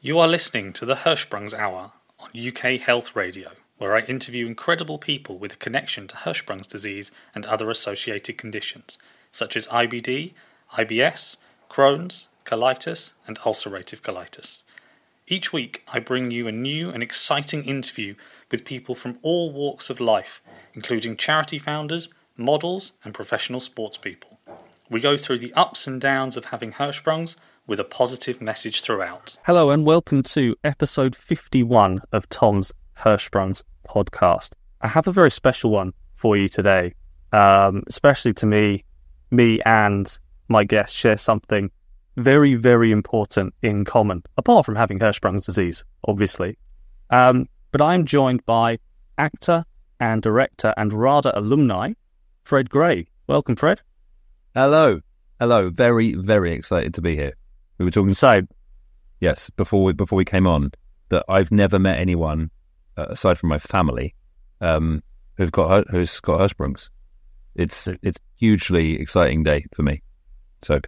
You are listening to the Hirschsprung's Hour on UK Health Radio, where I interview incredible people with a connection to Hirschsprung's disease and other associated conditions, such as IBD, IBS, Crohn's, colitis, and ulcerative colitis. Each week, I bring you a new and exciting interview with people from all walks of life, including charity founders, models, and professional sports people. We go through the ups and downs of having Hirschsprung's with a positive message throughout. Hello and welcome to episode 51 of Tom's Hirschsprung's podcast. I have a very special one for you today, especially to me and my guest share something very, very important in common, apart from having Hirschsprung's disease, obviously. But I'm joined by actor and director and RADA alumni, Fred Gray. Welcome, Fred. Hello. Very, very excited to be here. We were talking yes, before we came on, that I've never met anyone aside from my family who's got Hirschsprung's. It's a hugely exciting day for me. So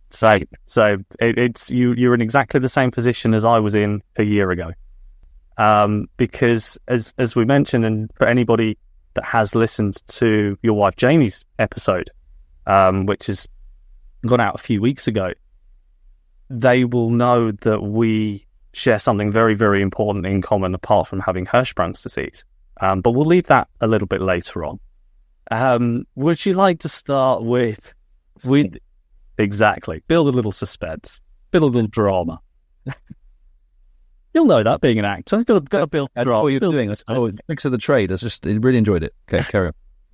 it's you're in exactly the same position as I was in a year ago, because as we mentioned, and for anybody that has listened to your wife Jamie's episode, which has gone out a few weeks ago, they will know that we share something very, very important in common apart from having Hirschsprung's disease. But we'll leave that a little bit later on. Would you like to start with exactly, build a little suspense, build a little drama? You'll know that being an actor, got to build drama. What you're doing, thanks for the trade. I really enjoyed it. Okay, carry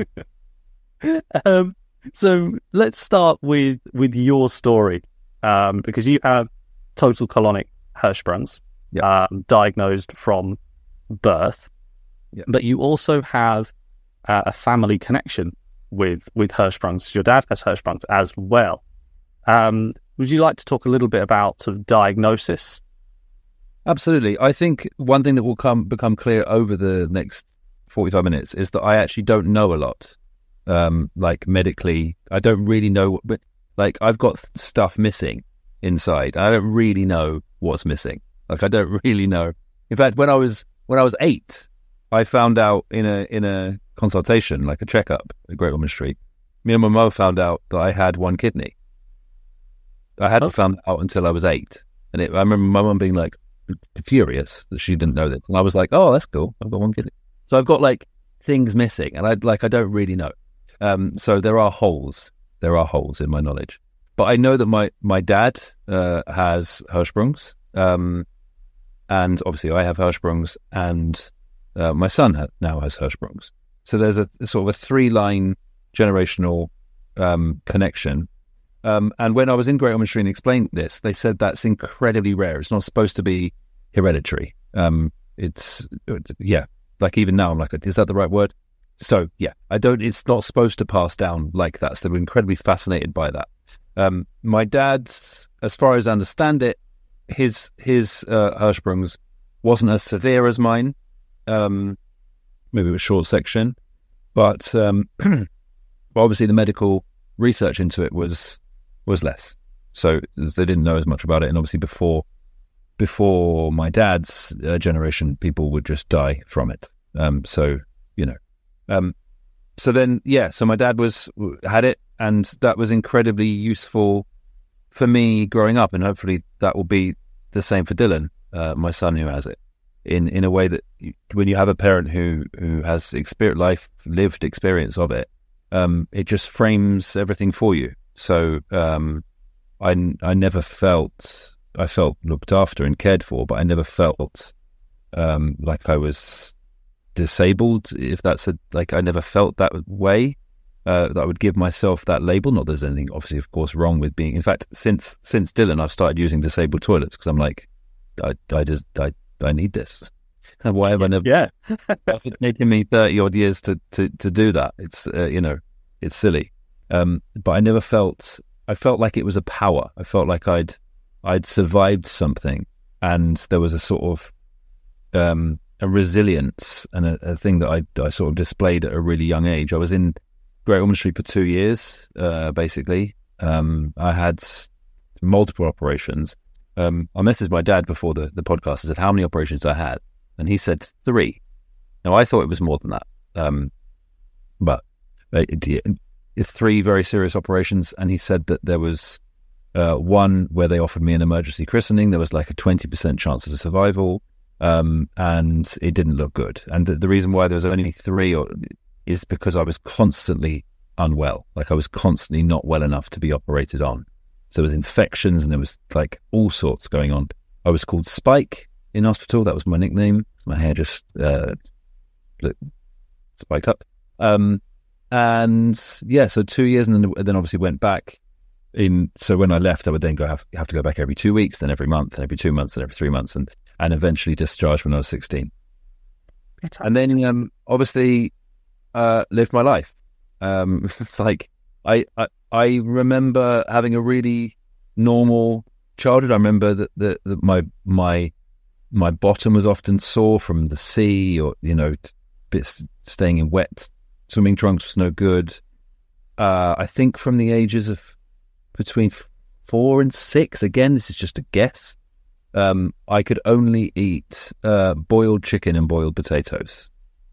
on. So let's start with your story. Because you have total colonic Hirschsprung's, diagnosed from birth, but you also have a family connection with Hirschsprung's. Your dad has Hirschsprung's as well. Would you like to talk a little bit about sort of diagnosis? Absolutely. I think one thing that will become clear over the next 45 minutes is that I actually don't know a lot. Like medically, I don't really know, but like I've got stuff missing inside. I don't really know what's missing. Like I don't really know. In fact, when I was 8, I found out in a consultation, like a checkup at Great Ormond Street. Me and my mother found out that I had one kidney. I hadn't found out until I was 8, and I remember my mum being like furious that she didn't know this, and I was like, "Oh, that's cool. I've got one kidney." So I've got like things missing, and I don't really know. So there are holes. There are holes in my knowledge. But I know that my dad has Hirschsprung's, and obviously I have Hirschsprung's, and my son now has Hirschsprung's. So there's a sort of a 3-line generational connection. And when I was in Great Ormond Street and explained this, they said that's incredibly rare. It's not supposed to be hereditary. It's like even now I'm like, is that the right word? So it's not supposed to pass down like that. So we're incredibly fascinated by that. My dad's, as far as I understand it, his Hirschsprung's wasn't as severe as mine. Maybe it was short section, but obviously the medical research into it was less. So they didn't know as much about it. And obviously before my dad's generation, people would just die from it. So my dad had it, and that was incredibly useful for me growing up, and hopefully that will be the same for Dylan, my son, who has it, in a way that when you have a parent who has lived experience of it, it just frames everything for you. So I never felt, I felt looked after and cared for, but I never felt like I was disabled, if that's I never felt that way, that I would give myself that label. Not that there's anything obviously of course wrong with being, in fact since Dylan I've started using disabled toilets because I'm like I need this. And why have I never it's taken me 30 odd years to do that. It's it's silly, but I felt like it was a power. I felt like I'd survived something, and there was a sort of a resilience and a thing that I sort of displayed at a really young age. I was in Great Ormond Street for 2 years, basically. I had multiple operations, I messaged my dad before the podcast. I said, how many operations I had? And he said 3. Now, I thought it was more than that. But 3 very serious operations. And he said that there was one where they offered me an emergency christening. There was like a 20% chance of survival. And it didn't look good. And the reason why there was only 3 is because I was constantly unwell. Like, I was constantly not well enough to be operated on. So there was infections and there was like all sorts going on. I was called Spike in hospital. That was my nickname. My hair just spiked up. And yeah, so 2 years, and then obviously went back in. So when I left, I would then have to go back every 2 weeks, then every month, then every 2 months, then every 3 months, and eventually discharged when I was 16. And then obviously lived my life. It's like I remember having a really normal childhood. I remember that my bottom was often sore from the sea, or staying in wet swimming trunks was no good. I think from the ages of between 4 and 6, again, this is just a guess, I could only eat boiled chicken and boiled potatoes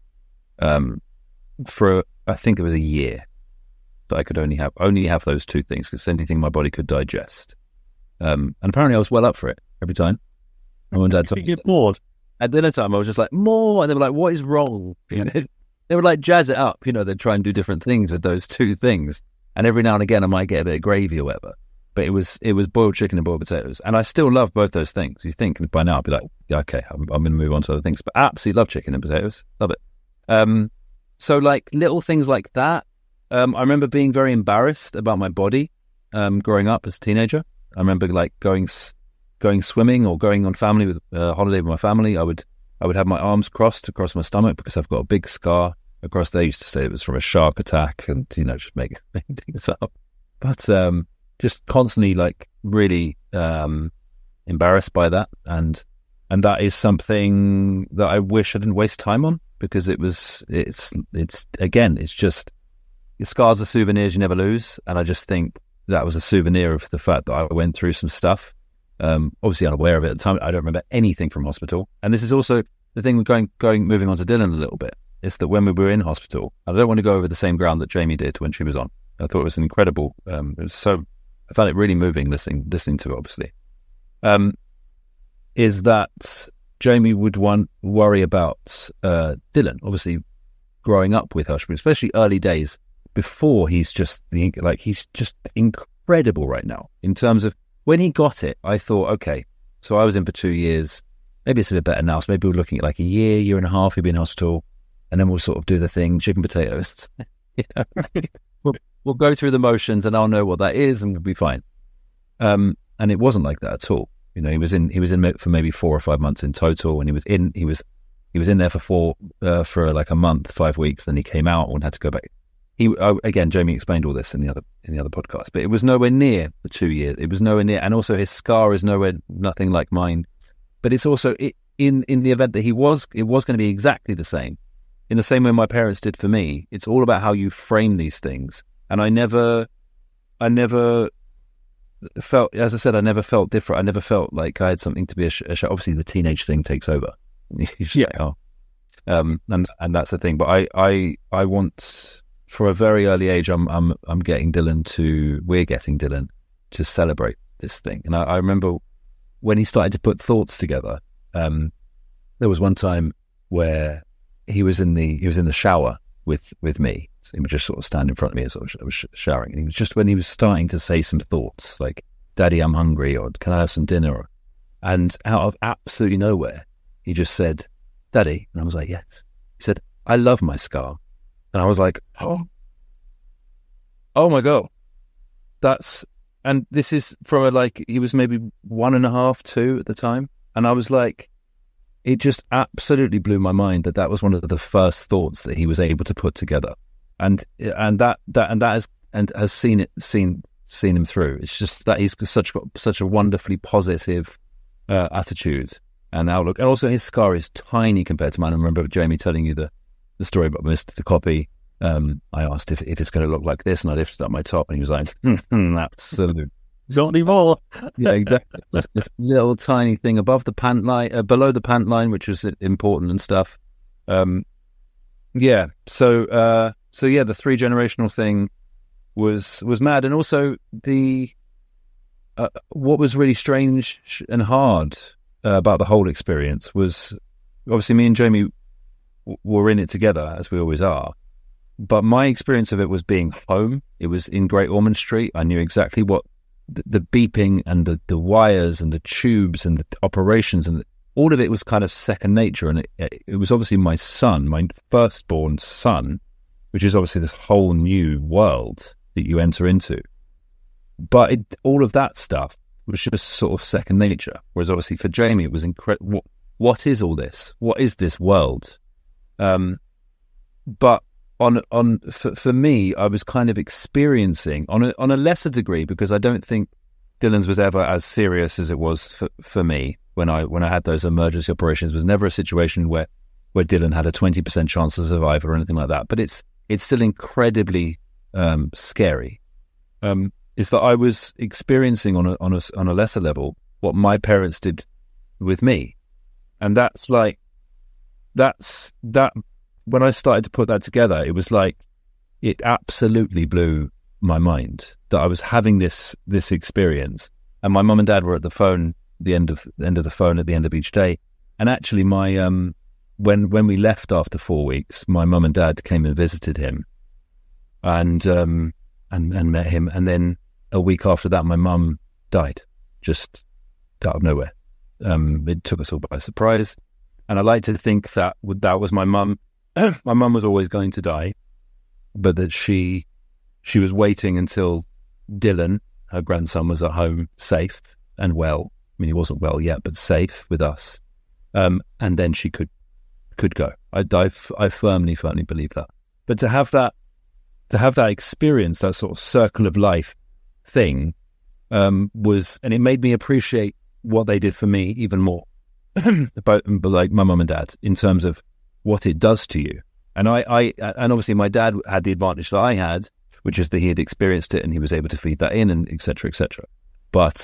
for, I think it was a year. That I could only have those 2 things, because anything my body could digest. And apparently I was well up for it every time. My mum and dad told me. Get bored. At dinner time, I was just like, more. And they were like, what is wrong? They would like jazz it up. They'd try and do different things with those 2 things. And every now and again, I might get a bit of gravy or whatever. But it was boiled chicken and boiled potatoes. And I still love both those things. You think by now I'd be like, yeah, okay, I'm going to move on to other things. But I absolutely love chicken and potatoes. Love it. So like little things like that. I remember being very embarrassed about my body growing up as a teenager. I remember like going swimming or going on family with holiday with my family. I would have my arms crossed across my stomach because I've got a big scar across there. I used to say it was from a shark attack, and just make things up. But just constantly like really embarrassed by that, and that is something that I wish I didn't waste time on, because it's just, your scars are souvenirs you never lose. And I just think that was a souvenir of the fact that I went through some stuff. Obviously unaware of it at the time. I don't remember anything from hospital. And this is also the thing with moving on to Dylan a little bit, is that when we were in hospital, I don't want to go over the same ground that Jamie did when she was on. I thought it was incredible. I found it really moving listening to it, obviously. Is that Jamie would worry about Dylan, obviously growing up with Hush, especially early days, before he's just incredible right now. In terms of when he got it, I thought, okay, so I was in for 2 years. Maybe it's a bit better now. So maybe we're looking at like a year and a half, he'll be in hospital, and then we'll sort of do the thing, chicken potatoes. We'll go through the motions and I'll know what that is and we'll be fine. And it wasn't like that at all. He was in for maybe 4 or 5 months in total, and he was in there for like a month, 5 weeks. Then he came out and had to go back. Again, Jamie explained all this in the other podcast, but it was nowhere near the 2 years. It was nowhere near, and also his scar is nothing like mine. But it's also in the event that it was going to be exactly the same, in the same way my parents did for me. It's all about how you frame these things, and I never felt, as I said, I never felt different. I never felt like I had something to be ashamed. Obviously, the teenage thing takes over. Yeah. And that's the thing. But I want, for a very early age, we're getting Dylan to celebrate this thing. And I remember when he started to put thoughts together. There was one time where he was in the shower with me. So he would just sort of stand in front of me as I was showering. And he was just, when he was starting to say some thoughts like, "Daddy, I'm hungry," or "Can I have some dinner?" And out of absolutely nowhere, he just said, "Daddy." And I was like, "Yes." He said, "I love my scar." And I was like, oh my God. And this is from he was maybe 1.5, 2 at the time. And I was like, it just absolutely blew my mind that was one of the first thoughts that he was able to put together. And that has seen him through. It's just that he's got such a wonderfully positive attitude and outlook. And also his scar is tiny compared to mine. I remember Jamie telling you the story about Mr. Copy. I asked if it's going to look like this, and I lifted up my top, and he was like, absolutely. Not anymore. Yeah, exactly. Just this little tiny thing above the pant line, below the pant line, which was important and stuff. Yeah. So yeah, the 3 generational thing was mad, and also the what was really strange and hard about the whole experience was obviously me and Jamie were in it together, as we always are. But my experience of it was being home. It was in Great Ormond Street. I knew exactly what the beeping and the wires and the tubes and the operations and all of it was kind of second nature. And it was obviously my son, my firstborn son, which is obviously this whole new world that you enter into. But all of that stuff was just sort of second nature. Whereas obviously for Jamie, it was incredible. What is all this? What is this world? But for me, I was kind of experiencing on a lesser degree, because I don't think Dylan's was ever as serious as it was for me when I had those emergency operations. It was never a situation where Dylan had a 20% chance to survive or anything like that. But it's still incredibly scary. Is that I was experiencing on a lesser level what my parents did with me, and that's that. When I started to put that together, it was like it absolutely blew my mind that I was having this experience, and my mum and dad were at the phone, the end of the phone at the end of each day. And actually, my when we left after 4 weeks, my mum and dad came and visited him, and met him, and then a week after that, my mum died, just out of nowhere. It took us all by surprise, and I like to think that was my mum. My mum was always going to die, but that she was waiting until Dylan, her grandson, was at home, safe and well. I mean, he wasn't well yet, but safe with us, and then she could go. I firmly believe that. But to have that experience, that sort of circle of life thing, and it made me appreciate what they did for me even more, about like my mum and dad, in terms of what it does to you. And and obviously my dad had the advantage that I had, which is that he had experienced it and he was able to feed that in, and et cetera, et cetera. But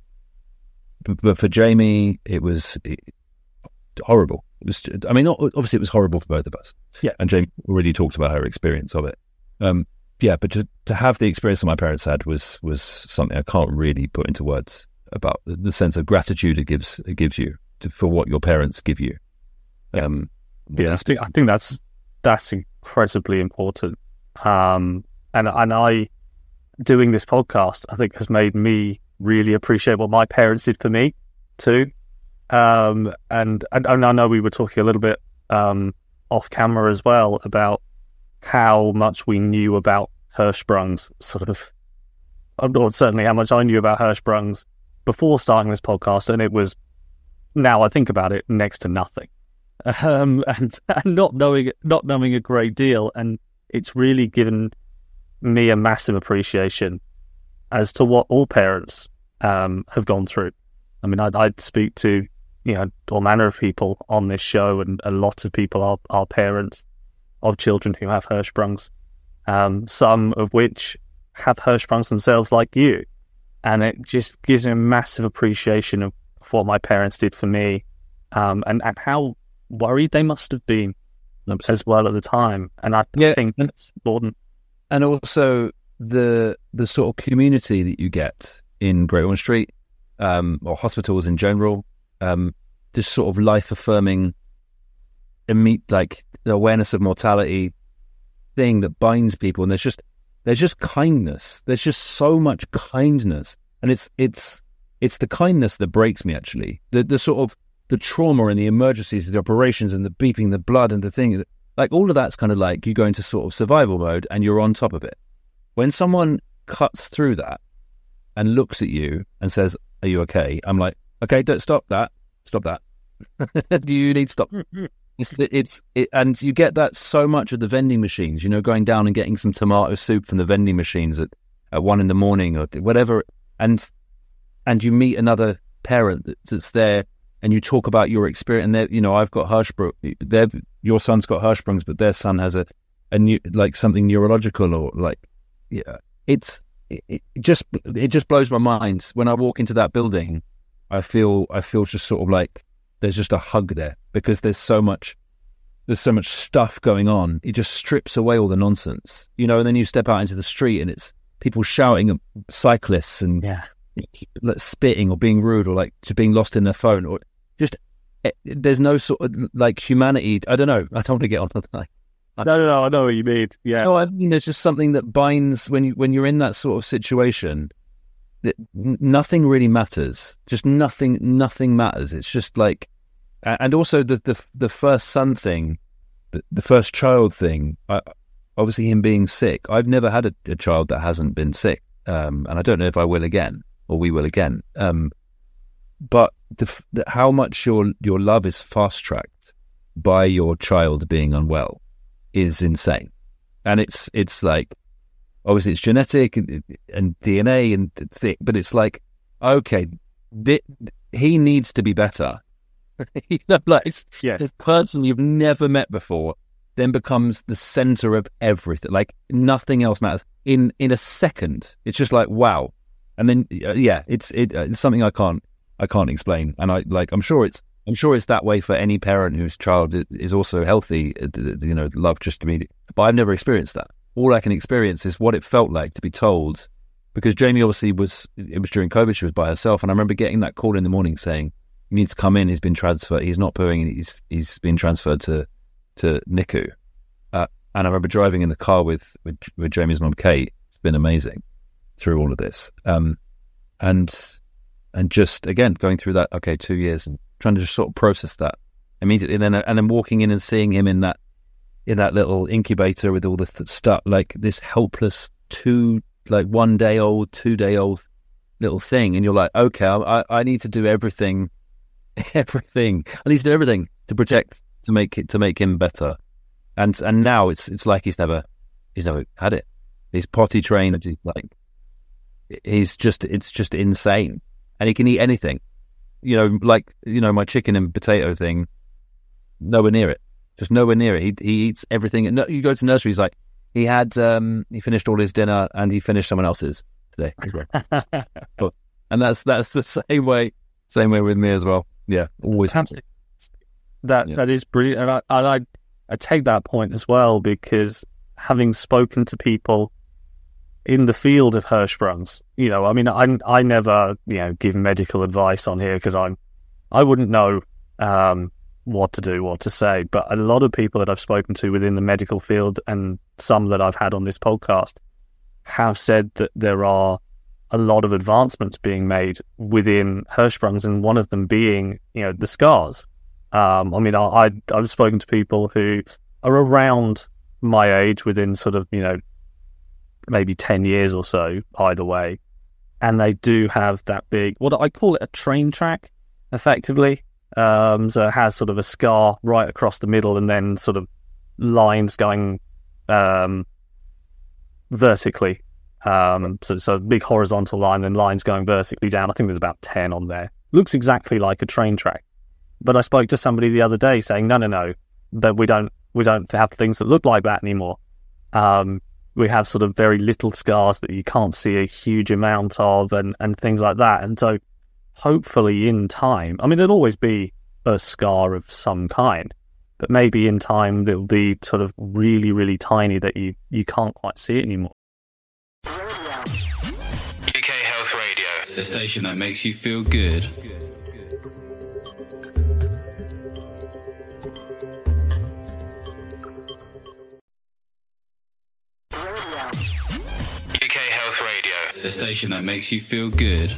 for Jamie, it was horrible. It was, I mean, obviously it was horrible for both of us. Yeah. And Jamie already talked about her experience of it. Yeah, but to have the experience that my parents had was something I can't really put into words about the sense of gratitude it gives you for what your parents give you. Yeah, I think that's incredibly important. And I doing this podcast, I think, has made me really appreciate what my parents did for me too. And I know we were talking a little bit off camera as well about how much we knew about Hirschsprung's, sort of, or certainly how much I knew about Hirschsprung's before starting this podcast, and it was, now I think about it, next to nothing. And not knowing a great deal, and it's really given me a massive appreciation as to what all parents have gone through. I mean, I'd speak to all manner of people on this show, and a lot of people are parents of children who have Hirschsprungs, some of which have Hirschsprungs themselves, like you, and it just gives me a massive appreciation of what my parents did for me, and how worried they must have been as well at the time. And I think that's important. And also the sort of community that you get in Great Ormond Street, or hospitals in general, this sort of life affirming, like the awareness of mortality thing that binds people. And there's just kindness. There's just so much kindness, and it's the kindness that breaks me, actually. The sort of the trauma and the emergencies, the operations and the beeping, the blood and the thing, like all of that's kind of like you go into sort of survival mode and you're on top of it. When someone cuts through that and looks at you and says, "Are you okay?" I'm like, "Okay, don't stop that. Do you need to stop?" And you get that so much at the vending machines, going down and getting some tomato soup from the vending machines at 1 a.m. or whatever. And you meet another parent that's there, and you talk about your experience. And I've got Hirschsprung. Your son's got Hirschsprungs, but their son has a new, like, something neurological, or like, yeah. It's it just blows my mind when I walk into that building. I feel just sort of like there's just a hug there, because there's so much stuff going on. It just strips away all the nonsense, and then you step out into the street and it's people shouting at cyclists and like spitting or being rude or like just being lost in their phone, or just there's no sort of like humanity. I don't know. I don't want to get on with that. No, I know what you mean. Yeah. No, I mean, there's just something that binds when you're in that sort of situation. That nothing really matters. Just nothing matters. It's just like, and also the first son thing, the first child thing. Obviously, him being sick. I've never had a child that hasn't been sick, and I don't know if I will again or we will again. But how much your love is fast tracked by your child being unwell is insane. And it's like, obviously it's genetic and DNA and thick, but it's like, okay, he needs to be better. This person you've never met before then becomes the center of everything. Like nothing else matters. In a second, it's just like, wow. And then it's something I can't explain. And I'm sure it's that way for any parent whose child is also healthy. Love just immediately. But I've never experienced that. All I can experience is what it felt like to be told, because Jamie obviously it was during COVID, she was by herself, and I remember getting that call in the morning saying, "You need to come in. He's been transferred. He's not pooing. And he's been transferred to NICU." And I remember driving in the car with Jamie's mum, Kate. It's been amazing through all of this, and just again going through that. Okay, 2 years and trying to just sort of process that immediately, and then walking in and seeing him in that little incubator with all the stuff, like this helpless 1 day old, 2 day old little thing, and you're like, okay, I need to do everything. I need to do everything to protect, to make him better. And now it's like he's never had it. He's potty trained. It's just insane, and he can eat anything. My chicken and potato thing. Nowhere near it. Just nowhere near it. He eats everything. And you go to nursery. He's like, he finished all his dinner and he finished someone else's today as well. And that's the same way with me as well. Yeah, always. That is brilliant, and I take that point as well, because having spoken to people in the field of Hirschsprungs, I never give medical advice on here because I wouldn't know what to do, what to say. But a lot of people that I've spoken to within the medical field, and some that I've had on this podcast, have said that there are a lot of advancements being made within Hirschsprungs, and one of them being, the scars. I've spoken to people who are around my age, within sort of, maybe 10 years or so, either way. And they do have that big, what I call it, a train track, effectively. So it has sort of a scar right across the middle, and then sort of lines going vertically. So a big horizontal line and lines going vertically down. I think there's about 10 on there. Looks exactly like a train track. But I spoke to somebody the other day saying, no, that we don't have things that look like that anymore. We have sort of very little scars that you can't see a huge amount of, and things like that. And so hopefully in time, there'll always be a scar of some kind, but maybe in time they'll be sort of really, really tiny that you can't quite see it anymore. UK Health Radio, the station that makes you feel good. UK Health Radio, the station that makes you feel good.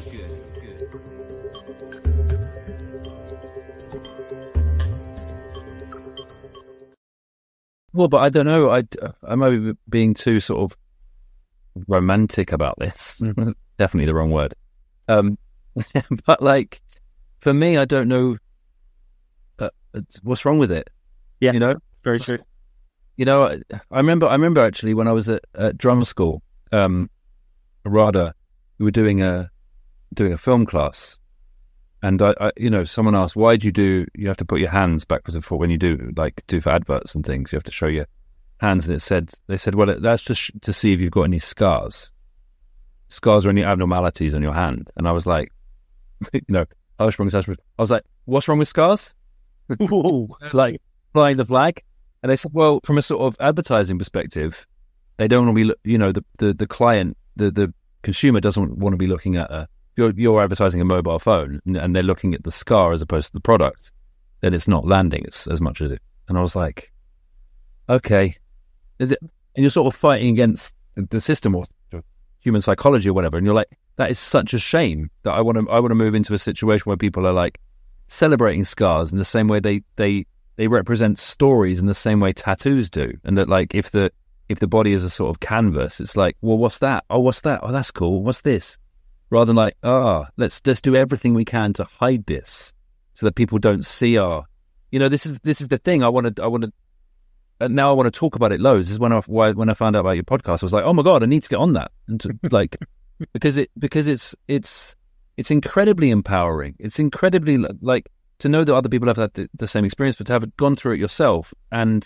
Well, but I don't know. I might be being too sort of romantic about this. Definitely the wrong word. But like, for me, I don't know what's wrong with it. Yeah, very true. I remember actually when I was at drama school, RADA, we were doing a film class, and I someone asked, why do you have to put your hands backwards and forward when you do for adverts and things, you have to show your hands, and they said, well, that's just to see if you've got any scars. scars or any abnormalities on your hand. And I was like, Hirschsprung's. I was like, what's wrong with scars? Like, flying the flag. And they said, well, from a sort of advertising perspective, they don't want to be, the client, the consumer doesn't want to be looking at you're advertising a mobile phone and they're looking at the scar as opposed to the product, then it's not landing as much as it. And I was like, okay. And you're sort of fighting against the system or human psychology or whatever. And you're like, that is such a shame that I want to move into a situation where people are like celebrating scars in the same way they represent stories in the same way tattoos do. And that like, if the body is a sort of canvas, it's like, well, what's that? Oh, what's that? Oh, that's cool. What's this? Rather than like, let's do everything we can to hide this so that people don't see our, this is the thing. I want to, now I want to talk about it loads. This is when I found out about your podcast, I was like, oh my God, I need to get on that. And to, like, because it's incredibly empowering. It's incredibly like to know that other people have had the same experience, but to have gone through it yourself and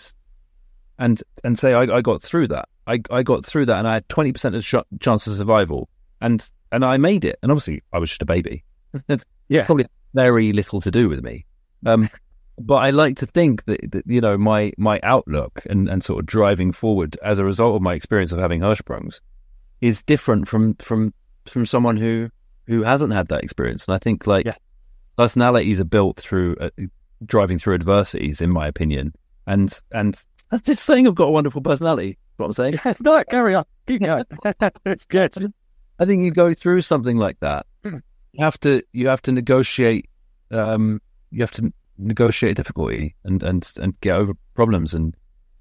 say, I got through that. I got through that and I had 20% of chance of survival. And I made it. And obviously I was just a baby. Yeah. Probably very little to do with me. But I like to think that my outlook and sort of driving forward as a result of my experience of having Hirschsprungs is different from someone who hasn't had that experience. And I think personalities are built through driving through adversities, in my opinion. And I'm just saying I've got a wonderful personality. What I'm saying. No, carry on. Keep going. It's good. I think you go through something like that. You have to negotiate. You have to negotiate difficulty and get over problems and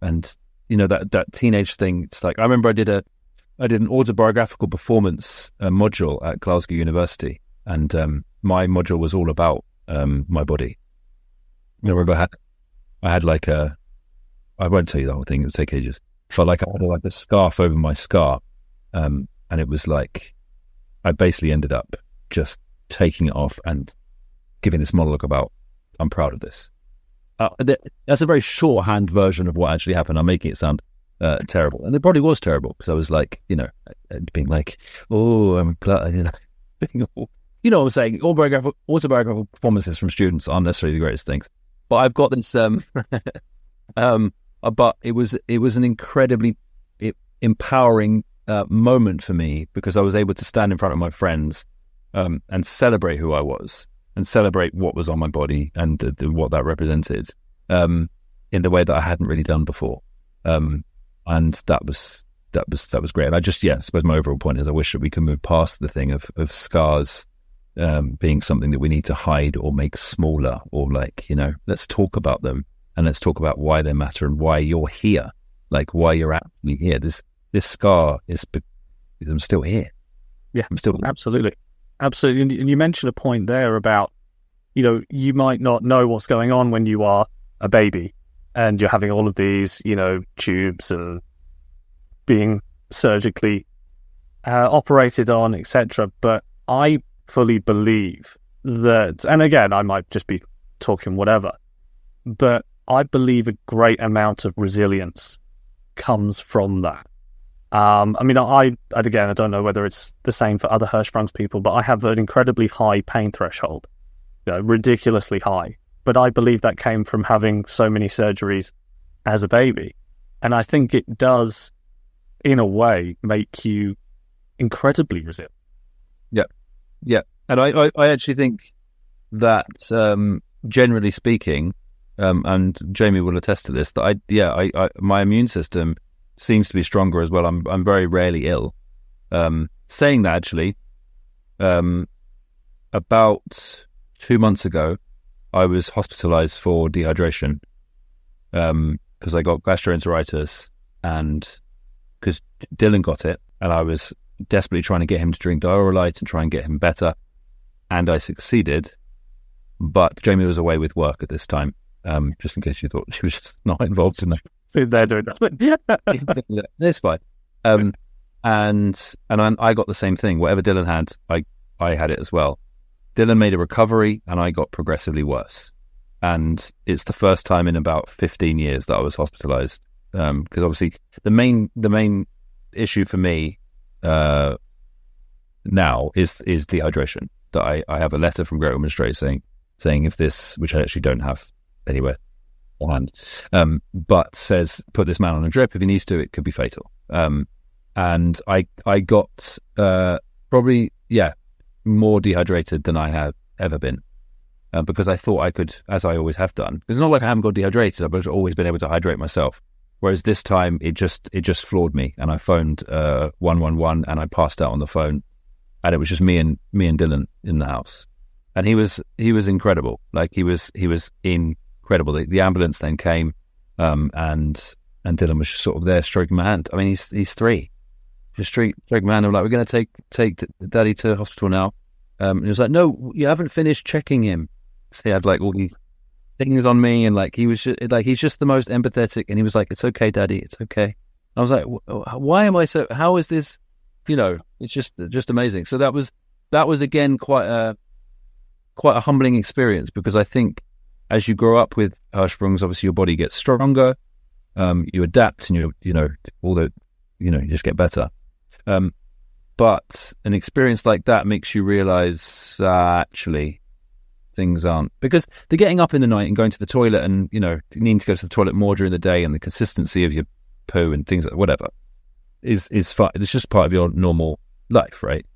that teenage thing. It's like I remember I did an autobiographical performance module at Glasgow University, and my module was all about my body. I remember I had like I won't tell you the whole thing; it would take ages. But like I had like a scarf over my scar, and it was like I basically ended up just taking it off and giving this monologue about I'm proud of this. That's a very shorthand version of what actually happened. I'm making it sound terrible, and it probably was terrible because I was like, being like, oh, I'm glad, what I'm saying. Autobiographical performances from students aren't necessarily the greatest things, but I've got this. But it was an incredibly empowering moment for me because I was able to stand in front of my friends and celebrate who I was and celebrate what was on my body and what that represented in the way that I hadn't really done before. And that was great. And I suppose my overall point is I wish that we could move past the thing of scars being something that we need to hide or make smaller, or like, let's talk about them and let's talk about why they matter and why you're here, like why you're actually here. This scar is because I'm still here. Yeah, I'm still here. Absolutely. And you mentioned a point there about, you might not know what's going on when you are a baby and you're having all of these, tubes and being surgically operated on, etc. But I fully believe that, and again, I might just be talking whatever, but I believe a great amount of resilience comes from that. I don't know whether it's the same for other Hirschsprung's people, but I have an incredibly high pain threshold, ridiculously high. But I believe that came from having so many surgeries as a baby. And I think it does, in a way, make you incredibly resilient. Yeah. And I actually think that, generally speaking, and Jamie will attest to this, that my immune system seems to be stronger as well. I'm very rarely ill. Saying that, actually, about 2 months ago, I was hospitalized for dehydration because I got gastroenteritis, and because Dylan got it, and I was desperately trying to get him to drink Dioralyte and try and get him better, and I succeeded. But Jamie was away with work at this time, just in case you thought she was just not involved in that. They're doing that. It's fine. And I got the same thing. Whatever Dylan had, I had it as well. Dylan made a recovery, and I got progressively worse. And it's the first time in about 15 years that I was hospitalized. Because obviously the main issue for me now is dehydration. That I have a letter from Great Ormond Street saying if this, which I actually don't have anywhere on hand, but says put this man on a drip if he needs to. It could be fatal. And I got probably more dehydrated than I have ever been. Because I thought I could, as I always have done. It's not like I haven't got dehydrated, I've always been able to hydrate myself. Whereas this time, it just floored me, and I phoned 111, and I passed out on the phone, and it was just me and Dylan in the house, and he was incredible. Like he was incredible. The ambulance then came, and Dylan was just sort of there stroking my hand. I mean, he's 3, just stroking my hand. I'm like, we're going to take Daddy to the hospital now. And he was like, no, you haven't finished checking him. So he had like all these things on me, and like he was just, like, he's just the most empathetic, and he was like, it's okay, Daddy, it's okay. And I was like, why am I so, how is this, it's just amazing. So that was again quite a humbling experience, because I think as you grow up with Hirschsprungs, obviously your body gets stronger, you adapt, and you just get better. But an experience like that makes you realize actually things aren't, because the getting up in the night and going to the toilet, and needing to go to the toilet more during the day, and the consistency of your poo and things like whatever is fine. It's just part of your normal life, right?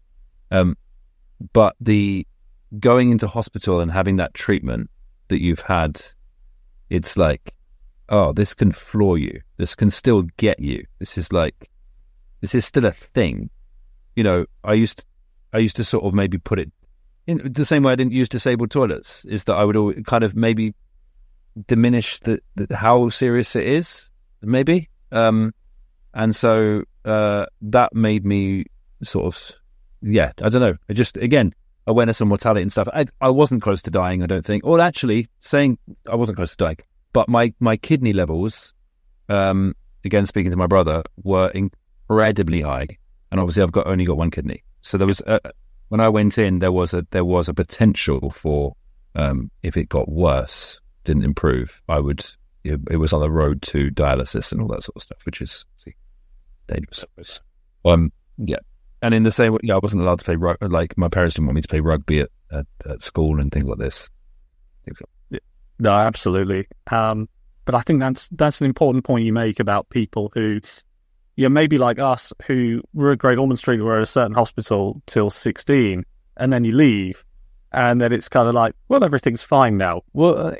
But the going into hospital and having that treatment that you've had, it's like, oh, this can floor you. This can still get you. This is still a thing. I used to sort of maybe put it in the same way I didn't use disabled toilets, is that I would kind of maybe diminish the how serious it is, maybe. And so that made me sort of, I don't know. I just, again, awareness on mortality and stuff. I wasn't close to dying, I don't think. Or actually, saying I wasn't close to dying, but my kidney levels, again, speaking to my brother, were incredibly high. And obviously, I've only got one kidney. So there was, when I went in, there was a potential for, if it got worse, didn't improve, it was on the road to dialysis and all that sort of stuff, which is dangerous. And in the same way, I wasn't allowed to play rugby. Like, my parents didn't want me to play rugby at school and things like this. No, absolutely. But I think that's an important point you make about people who, maybe like us, who were at Great Ormond Street, were at a certain hospital till 16, and then you leave, and then it's kind of like, well, everything's fine now. Well,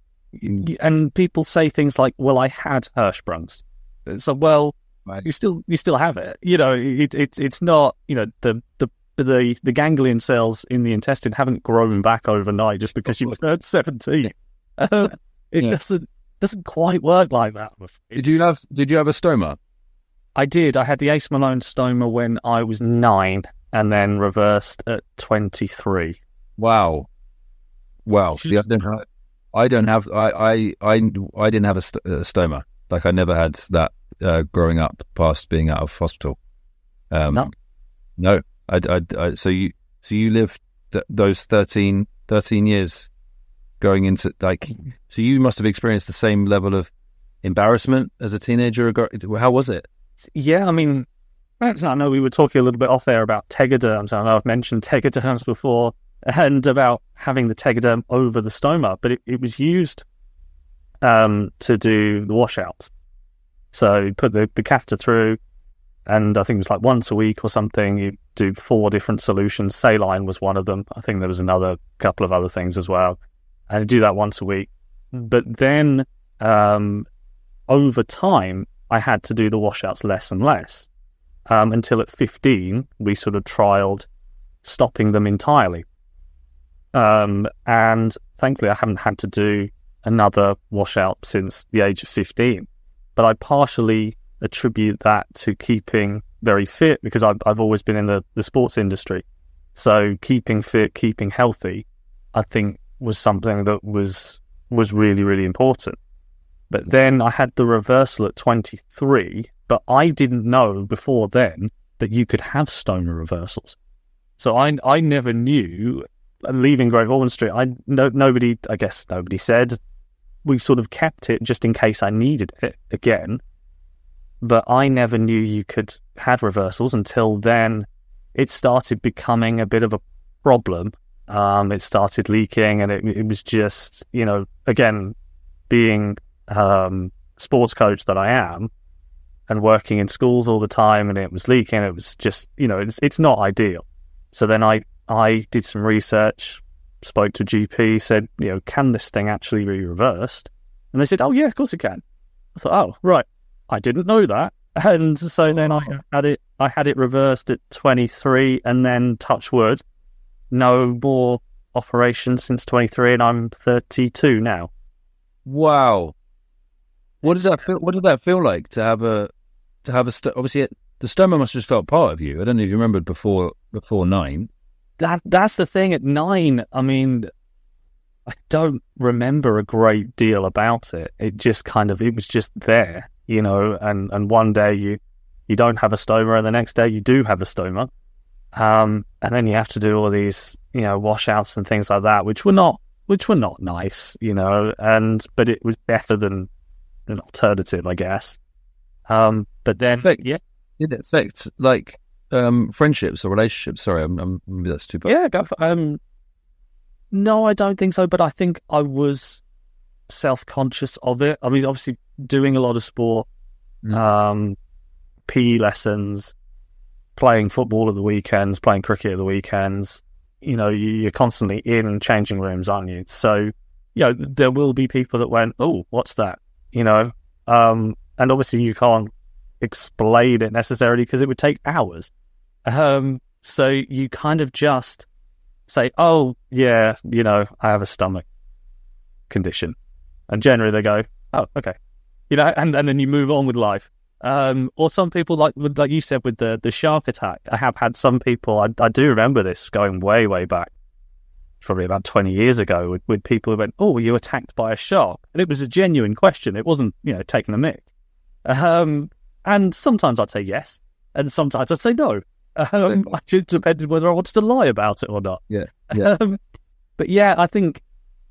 and people say things like, well, I had Hirschsprungs. So, well, right. you still have it. It's not, the ganglion cells in the intestine haven't grown back overnight just because you turned 17. It doesn't quite work like that. Did you have a stoma? I did. I had the Ace Malone stoma when I was 9, and then reversed at 23. Wow. See, I didn't have a stoma. Like, I never had that growing up past being out of hospital. No. So you lived those 13 years going into, like, so you must have experienced the same level of embarrassment as a teenager. How was it? Yeah, I mean, I know we were talking a little bit off air about tegaderms. I know I've mentioned tegaderms before, and about having the tegaderm over the stoma, but it was used to do the washouts. So you put the catheter through, and I think it was like once a week or something. You do 4 different solutions. Saline was one of them. I think there was another couple of other things as well. And you do that once a week. But then over time, I had to do the washouts less and less, until at 15, we sort of trialed stopping them entirely. And thankfully, I haven't had to do another washout since the age of 15. But I partially attribute that to keeping very fit, because I've always been in the sports industry. So keeping fit, keeping healthy, I think was something that was really, really important. But then I had the reversal at 23, but I didn't know before then that you could have stoma reversals. So I never knew, leaving Great Ormond Street, nobody said. We sort of kept it just in case I needed it again. But I never knew you could have reversals until then. it started becoming a bit of a problem. It started leaking, and it was just, again, being sports coach that I am and working in schools all the time, and it was leaking. It was just, it's not ideal. So then I did some research, spoke to a GP, said, can this thing actually be reversed? And they said, oh yeah, of course it can. I thought, oh, right. I didn't know that. And so then I had it reversed at 23, and then touch wood, no more operations since 23, and I'm 32 now. Wow. What does that feel? What did that feel like to have a obviously the stoma must have just felt part of you. I don't know if you remembered before 9. That's the thing. At 9, I mean, I don't remember a great deal about it. It just it was just there, and one day you don't have a stoma, and the next day you do have a stoma. And then you have to do all these, washouts and things like that, which were not nice, but it was better than an alternative, I guess. But then, did it affect like friendships or relationships? Sorry, maybe that's too bad. Yeah, go for, no, I don't think so. But I think I was self-conscious of it. I mean, obviously doing a lot of sport, PE lessons, playing football at the weekends, playing cricket at the weekends. You're constantly in changing rooms, aren't you? So, there will be people that went, oh, what's that? And obviously you can't explain it necessarily because it would take hours. So you kind of just say, oh, yeah, I have a stomach condition. And generally they go, oh, okay. And then you move on with life. Or some people, like you said, with the shark attack. I have had some people, I do remember this going way, way back, probably about 20 years ago, with people who went, oh, were you attacked by a shark? And it was a genuine question. It wasn't, taking a mick. And sometimes I'd say yes, and sometimes I'd say no. It depended whether I wanted to lie about it or not. Yeah. But yeah, I think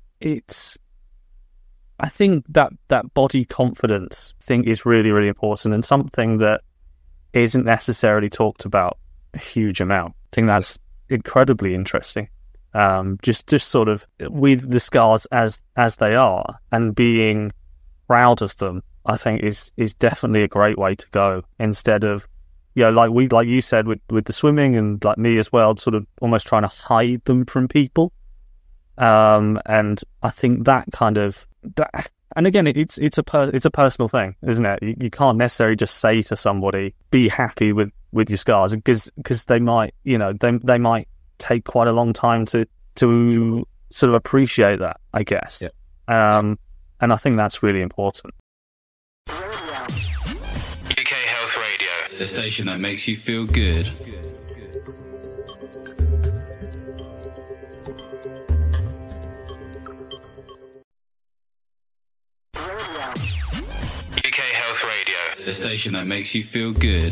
that body confidence thing is really, really important, and something that isn't necessarily talked about a huge amount. I think that's incredibly interesting. Just sort of with the scars as they are, and being proud of them, I think is definitely a great way to go, instead of, like you said with the swimming, and like me as well, sort of almost trying to hide them from people. And I think that kind of that, and again, it's a personal thing, isn't it? You can't necessarily just say to somebody, be happy with your scars, because they might, they might take quite a long time to sort of appreciate that, I guess. Yeah. And I think that's really important. UK Health Radio, the station that makes you feel good. UK Health Radio, the station that makes you feel good.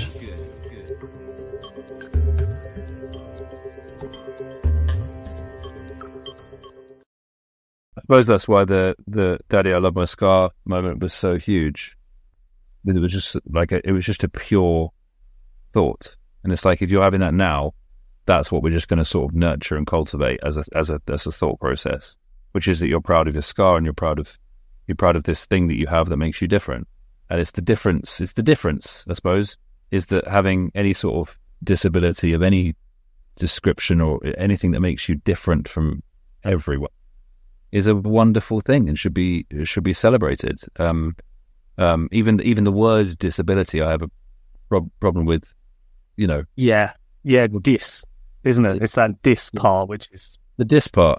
I suppose that's why the "Daddy, I love my scar" moment was so huge. It was just a pure thought, and it's like, if you're having that now, that's what we're just going to sort of nurture and cultivate as a thought process, which is that you're proud of your scar, and you're proud of this thing that you have that makes you different. And it's the difference, I suppose, is that having any sort of disability of any description or anything that makes you different from everyone is a wonderful thing and should be celebrated. Even the word disability, I have a problem with. Yeah, dis, isn't it? It's that dis part, which is the dis part.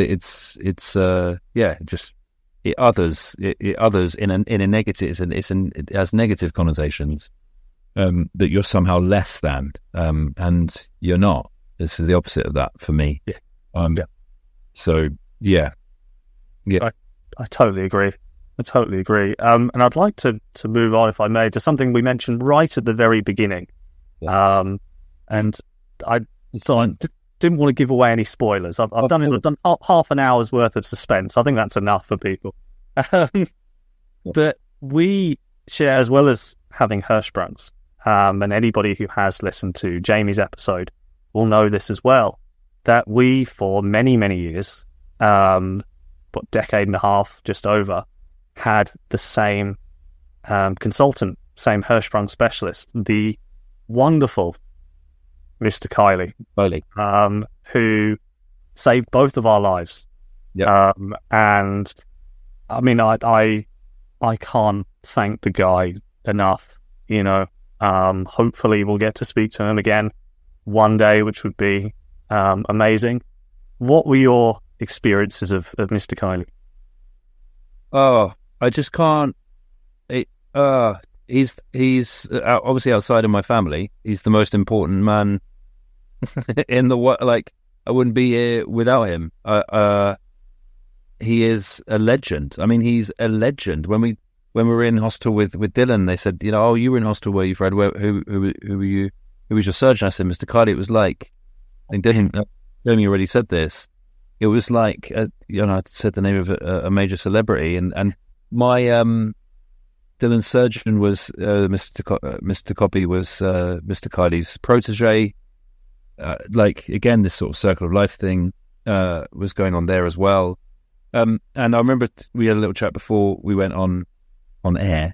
It others in a negative. It has negative connotations. That you're somehow less than, and you're not. This is the opposite of that for me. Yeah. So yeah. I totally agree. And I'd like to move on, if I may, to something we mentioned right at the very beginning. Yeah. And I didn't want to give away any spoilers. I've done half an hour's worth of suspense. I think that's enough for people. But we share, as well as having Hirschsprungs, and anybody who has listened to Jamie's episode will know this as well, that we, for many, many years, but decade and a half, just over, had the same consultant, same Hirschsprung specialist, the wonderful Mr. Kiley, who saved both of our lives. Yep. And I mean, I can't thank the guy enough. Hopefully we'll get to speak to him again one day, which would be amazing. What were your experiences of Mr. Kiley? Oh, I just can't. He's obviously outside of my family. He's the most important man in the world. Like, I wouldn't be here without him. He is a legend. I mean, he's a legend. When we were in hospital with Dylan, they said, oh, you were in hospital, were you, Fred? Who were you? Who was your surgeon? I said, Mr. Kiley. It was like, I think Dylan already said this. It was like, I said the name of a major celebrity, and my Dylan's surgeon was Mr. Copy was Mr. Kiley's protege. Again, this sort of circle of life thing was going on there as well. And I remember we had a little chat before we went on air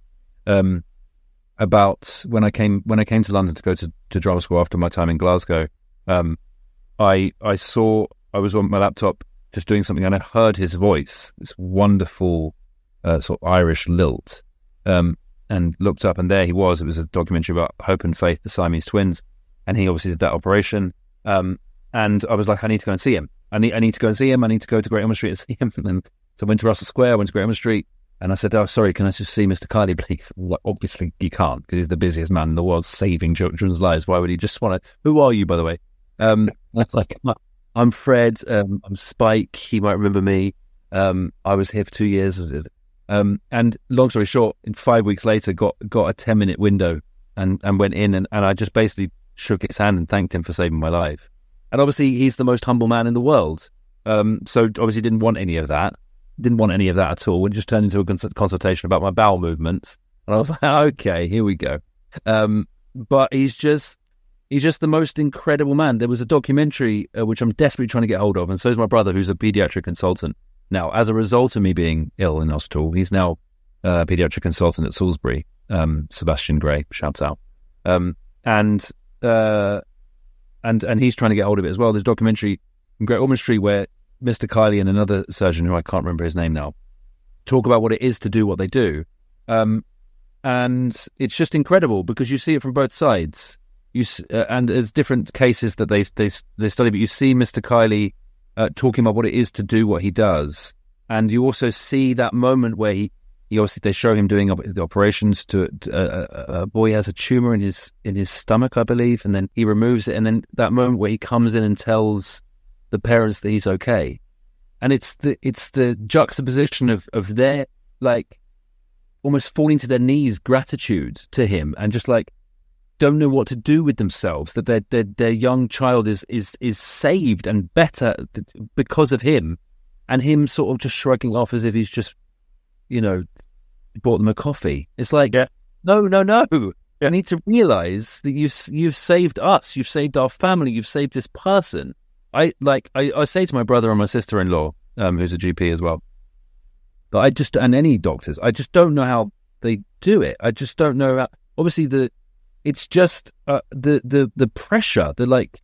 about when I came to London to go to drama school after my time in Glasgow. I was on my laptop just doing something, and I heard his voice, this wonderful sort of Irish lilt, and looked up, and there he was. It was a documentary about Hope and Faith, the Siamese twins, and he obviously did that operation. And I was like, I need to go and see him. I need to go and see him. I need to go to Great Ormond Street and see him. And then, so I went to Russell Square, I went to Great Ormond Street, and I said, oh, sorry, can I just see Mr. Kiley, please? Like, obviously you can't, because he's the busiest man in the world saving children's lives. Why would he just want to... Who are you, by the way? I was like, I'm Fred, I'm Spike, he might remember me. I was here for 2 years. And long story short, 5 weeks later, got a 10-minute window and went in, and I just basically shook his hand and thanked him for saving my life. And obviously, he's the most humble man in the world. So obviously didn't want any of that. Didn't want any of that at all. It just turned into a consultation about my bowel movements. And I was like, okay, here we go. But he's just the most incredible man. There was a documentary, which I'm desperately trying to get hold of, and so is my brother, who's a pediatric consultant. Now, as a result of me being ill in hospital, he's now a pediatric consultant at Salisbury, Sebastian Gray, shouts out. And he's trying to get hold of it as well. There's a documentary in Great Ormond Street where Mr. Kiley and another surgeon, who I can't remember his name now, talk about what it is to do what they do. And it's just incredible because you see it from both sides. And there's different cases that they study, but you see Mr. Kiley talking about what it is to do what he does, and you also see that moment where he obviously, they show him doing the operations to a boy has a tumor in his stomach, I believe, and then he removes it, and then that moment where he comes in and tells the parents that he's okay, and it's the juxtaposition of their, like, almost falling to their knees gratitude to him, and just like don't know what to do with themselves, that their young child is saved and better because of him, and him sort of just shrugging off as if he's just, bought them a coffee. It's like, no. You need to realize that you've saved us, you've saved our family, you've saved this person. I say to my brother and my sister-in-law, who's a GP as well, but and any doctors, I just don't know how they do it. I just don't know how, obviously it's just the pressure,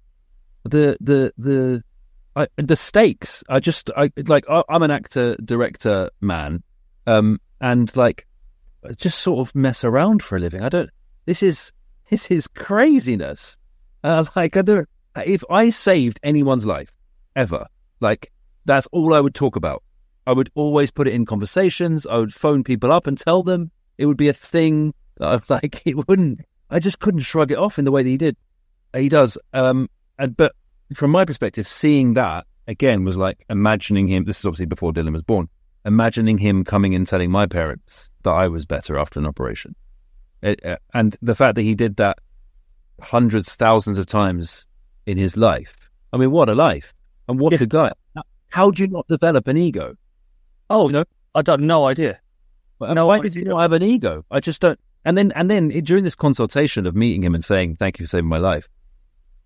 the stakes. I'm an actor director man, and like just sort of mess around for a living. This is craziness. If I saved anyone's life ever, like, that's all I would talk about. I would always put it in conversations. I would phone people up and tell them. It would be a thing. I just couldn't shrug it off in the way that he does. But from my perspective, seeing that again was like imagining him. This is obviously before Dylan was born. Imagining him coming and telling my parents that I was better after an operation, and the fact that he did that hundreds, thousands of times in his life. I mean, what a life! And what a guy! How do you not develop an ego? Oh, I don't no idea. Why did you not have an ego? I just don't. And then during this consultation of meeting him and saying, thank you for saving my life,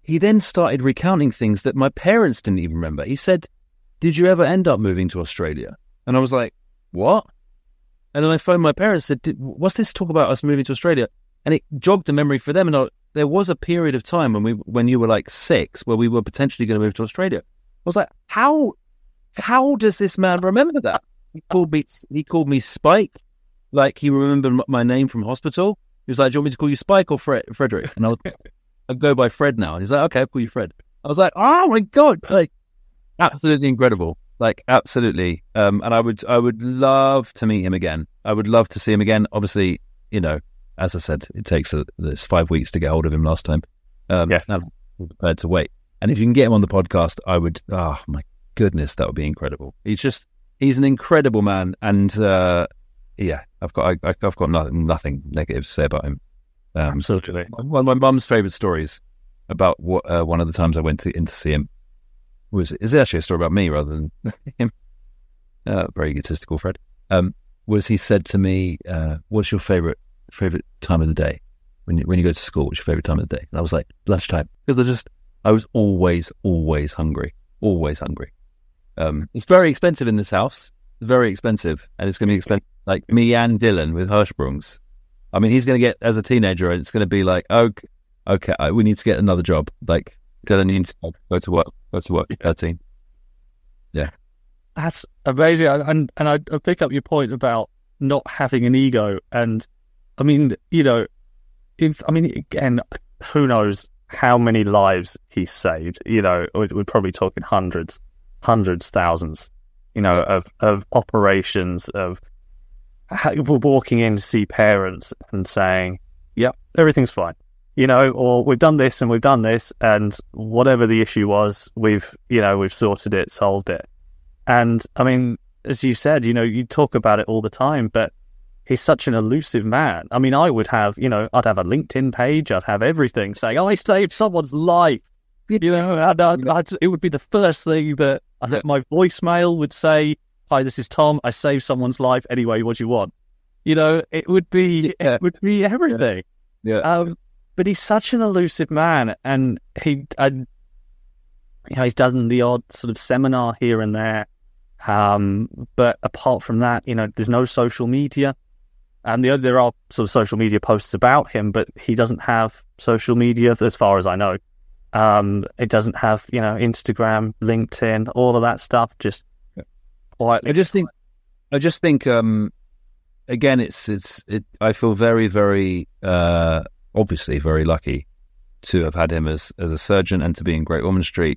he then started recounting things that my parents didn't even remember. He said, "Did you ever end up moving to Australia?" And I was like, "What?" And then I phoned my parents and said, "What's this talk about us moving to Australia?" And it jogged a memory for them. And there was a period of time when you were like 6 where we were potentially going to move to Australia. I was like, how does this man remember that? He called me Spike. Like, he remembered my name from hospital. He was like, "Do you want me to call you Spike or Frederick?" And I'd go by Fred now. And he's like, "Okay, I'll call you Fred." I was like, "Oh my God." Like, absolutely incredible. Like, absolutely. And I would love to meet him again. I would love to see him again. Obviously, as I said, it takes it's 5 weeks to get hold of him last time. I'm prepared to wait. And if you can get him on the podcast, I would, oh my goodness, that would be incredible. He's an incredible man. And, I've got nothing negative to say about him. Absolutely. One of my mum's favourite stories about one of the times I went in to see him is actually a story about me rather than him. Very egotistical, Fred. Was he said to me, "What's your favourite time of the day when you go to school? What's your favourite time of the day?" And I was like, "Lunchtime," because I was always hungry, always hungry. It's very expensive in this house, very expensive, and it's going to be expensive. Like me and Dylan with Hirschsprungs. I mean, he's going to get, as a teenager, and it's going to be like, okay, we need to get another job. Like, Dylan needs to go to work. 13. Yeah. That's amazing. And I pick up your point about not having an ego. And I mean, again, who knows how many lives he's saved? We're probably talking hundreds, thousands, of operations, of walking in to see parents and saying, "Yep, everything's fine," or "We've done this and we've done this, and whatever the issue was, we've sorted it, solved it." And I mean, as you said, you talk about it all the time, but he's such an elusive man. I mean, I would have, I'd have a LinkedIn page, I'd have everything saying, "Oh, I saved someone's life." And it would be the first thing that my voicemail would say, "Hi, this is Tom. I saved someone's life. Anyway, what do you want?" It would be everything. Yeah. But he's such an elusive man, and he's done the odd sort of seminar here and there. But apart from that, there's no social media. And there are sort of social media posts about him, but he doesn't have social media as far as I know. It doesn't have, Instagram, LinkedIn, all of that stuff. Just quietly. I just think, again, I feel very, very, obviously very lucky to have had him as a surgeon and to be in Great Ormond Street.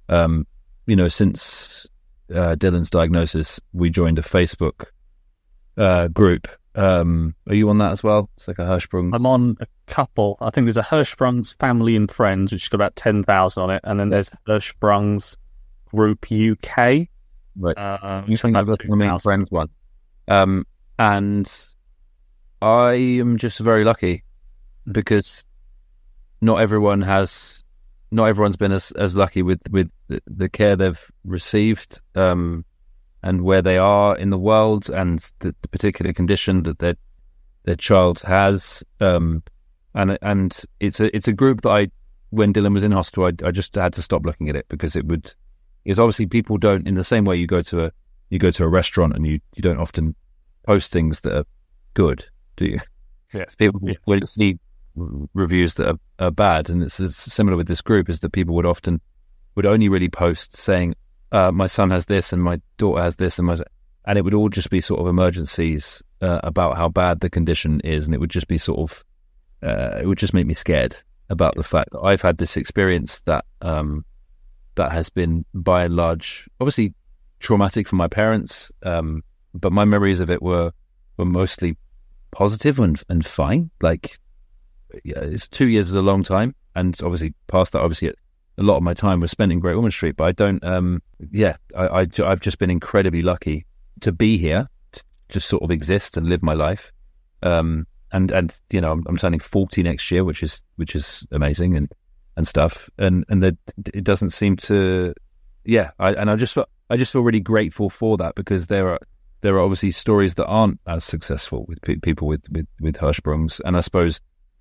Since Dylan's diagnosis, we joined a Facebook group. Are you on that as well? It's like a Hirschsprung. I'm on a couple. I think there's a Hirschsprungs Family and Friends, which has got about 10,000 on it, and then there's Hirschsprungs Group UK. Right. You think I've got the main friends one. And I am just very lucky because not everyone's been as lucky with the care they've received, and where they are in the world, and the particular condition that their child has. And it's a group that when Dylan was in hospital, I just had to stop looking at it because because obviously people don't, in the same way you go to a restaurant and you don't often post things that are good, do you? Yeah. People will see reviews that are bad, and it's similar with this group, is that people would only really post saying, "My son has this and my daughter has this," and it would all just be sort of emergencies about how bad the condition is, and it would just be sort of it would just make me scared about the fact that I've had this experience that has been by and large obviously traumatic for my parents, but my memories of it were mostly positive and fine. Like, it's 2 years is a long time, and obviously past that, obviously a lot of my time was spent in Great Ormond Street. But I don't, I've just been incredibly lucky to be here, to just sort of exist and live my life. And I'm turning 40 next year, which is amazing and stuff. And that it doesn't seem to, I just feel really grateful for that, because there are obviously stories that aren't as successful with people with Hirschsprungs, and I suppose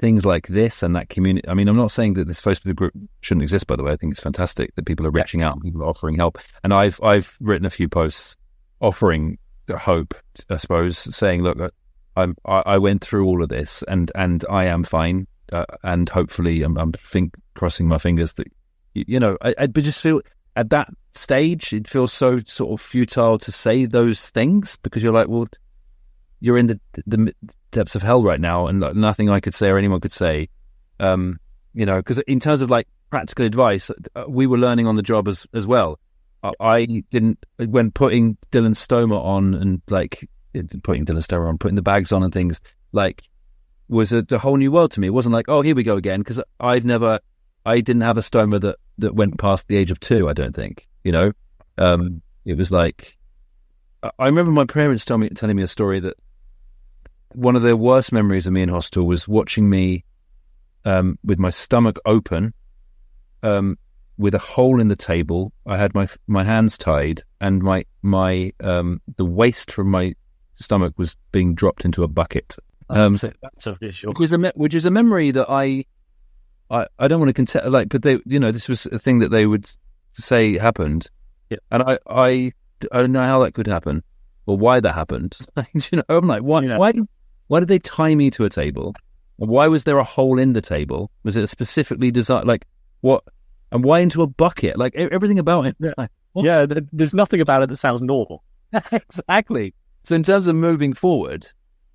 things like this and that community. I mean, I'm not saying that this Facebook group shouldn't exist, by the way. I think it's fantastic that people are reaching out, people are offering help. And I've written a few posts offering hope, I suppose, saying, look, I went through all of this and I am fine. And hopefully I'm crossing my fingers that, I just feel at that stage, it feels so sort of futile to say those things, because you're like, well, you're in the depths of hell right now, and like, nothing I could say or anyone could say, because in terms of like practical advice, we were learning on the job as well. I didn't, when putting Dylan Stoma on and like putting the bags on and things, like, was a whole new world to me. It wasn't like, oh, here we go again, because I didn't have a stoma that went past the age of 2, I don't think, it was like, I remember my parents telling me a story that one of their worst memories of me in hospital was watching me with my stomach open, with a hole in the table. I had my hands tied, and my the waste from my stomach was being dropped into a bucket. That's a visual. Which is a memory that I don't want to contest, like, but they, this was a thing that they would say happened, and I don't know how that could happen or why that happened. I'm like, why did they tie me to a table? Why was there a hole in the table? Was it specifically designed? Like, what? And why into a bucket? Like, everything about it. Like, yeah, there's nothing about it that sounds normal. Exactly. So in terms of moving forward,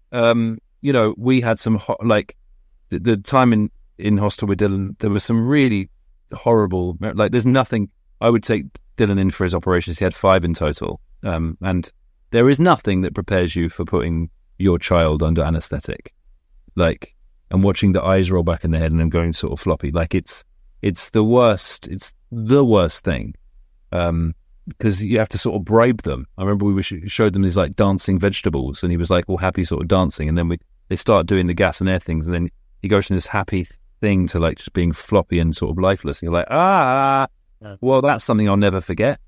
we had some the time in hospital with Dylan, there was some really horrible, like, there's nothing. I would take Dylan in for his operations. He had 5 in total. And there is nothing that prepares you for putting your child under anesthetic, like, and watching the eyes roll back in the head and then going sort of floppy. Like, it's the worst. It's the worst thing. Because you have to sort of bribe them. I remember we showed them these like dancing vegetables, and he was like all happy sort of dancing. And then they start doing the gas and air things, and then he goes from this happy thing to like just being floppy and sort of lifeless. And you're like, well, that's something I'll never forget,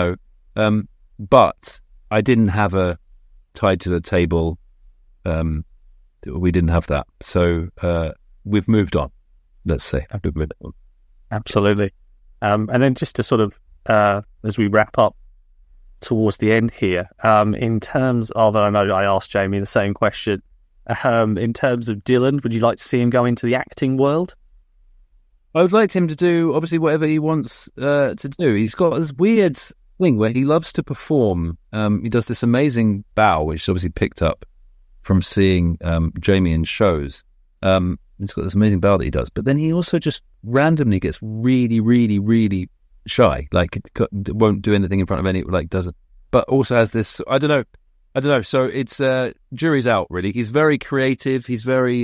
but I didn't have a tied to the table. We didn't have that. So we've moved on, let's say. Absolutely. And then just to sort of, as we wrap up towards the end here, in terms of, I know I asked Jamie the same question, in terms of Dylan, would you like to see him go into the acting world? I would like him to do, obviously, whatever he wants to do. He's got this weird thing where he loves to perform. He does this amazing bow, which is obviously picked up from seeing Jamie in shows. He's got this amazing bow that he does, but then he also just randomly gets really, really, really shy. Like, won't do anything in front of any, like, doesn't. But also has this, I don't know. So it's jury's out, really. He's very creative. He's very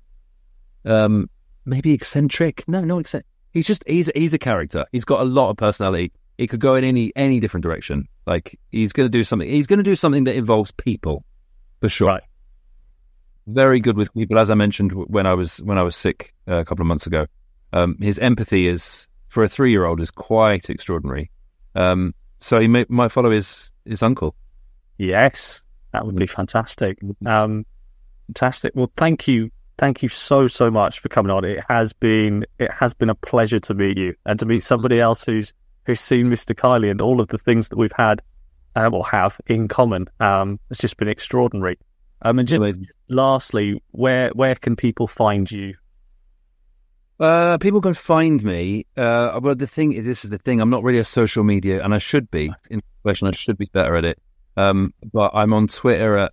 maybe eccentric. No, not eccentric. He's a character. He's got a lot of personality. He could go in any different direction. Like, he's going to do something. He's going to do something that involves people, for sure. Right. Very good with people, as I mentioned when I was sick a couple of months ago. His empathy is, for a 3-year-old, is quite extraordinary. So he might follow his uncle. Yes, that would be fantastic. Fantastic. Well, thank you so much for coming on. It has been a pleasure to meet you and to meet somebody else who's seen Mr. Kiley and all of the things that we've had or have in common. It's just been extraordinary. And just lastly, where can people find you? People can find me. Well, this is the thing. I'm not really a social media, and I should be. In question, I should be better at it. But I'm on Twitter at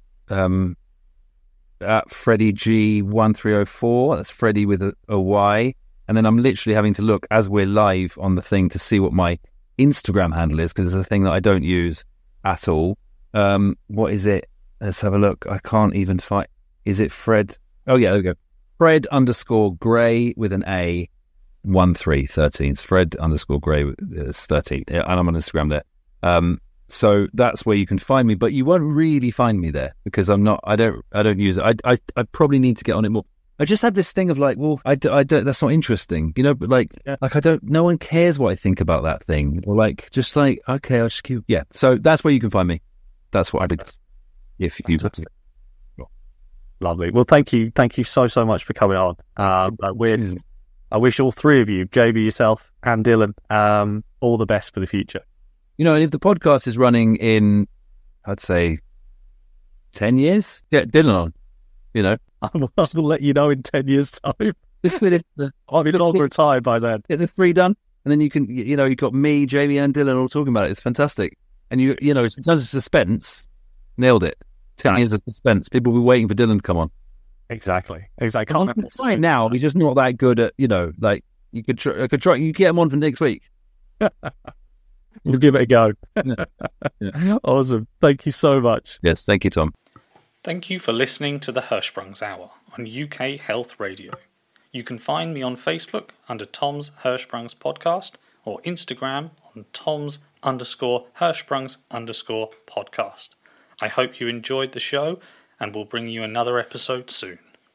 FreddyG1304. That's Freddy with a Y. And then I'm literally having to look as we're live on the thing to see what my Instagram handle is, because it's a thing that I don't use at all. What is it? Let's have a look. I can't even find. Is it Fred? Oh yeah, there we go. Fred_Gray with an A, 1313. It's Fred_Gray. It's 13, and I'm on Instagram there. So that's where you can find me, but you won't really find me there because I'm not. I don't use it. I probably need to get on it more. I just have this thing of like, well, I don't. That's not interesting, But like I don't. No one cares what I think about that thing, or like just like okay, I'll just keep. Yeah. So that's where you can find me. That's what I did. If you. Lovely. Well, thank you so much for coming on. I wish all three of you, JB, yourself, and Dylan, all the best for the future. And if the podcast is running in, I'd say, 10 years, get Dylan on. I'll let you know in 10 years' time. I'll be long retired by then. Get the 3 done, and then you can, you've got me, Jamie, and Dylan all talking about it. It's fantastic. And in terms of suspense, nailed it. 10 years of suspense. People will be waiting for Dylan to come on. Exactly. Right now, we're just not that good at, like you could try. You get him on for next week. We'll give it a go. Yeah. Awesome. Thank you so much. Yes, thank you, Tom. Thank you for listening to the Hirschsprung's Hour on UK Health Radio. You can find me on Facebook under Tom's Hirschsprung's Podcast or Instagram on Toms_Hirschsprungs_podcast. I hope you enjoyed the show and will bring you another episode soon.